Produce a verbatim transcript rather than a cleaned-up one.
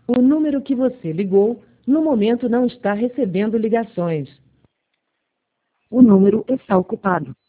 O número que você ligou, no momento não está recebendo ligações. O número está ocupado.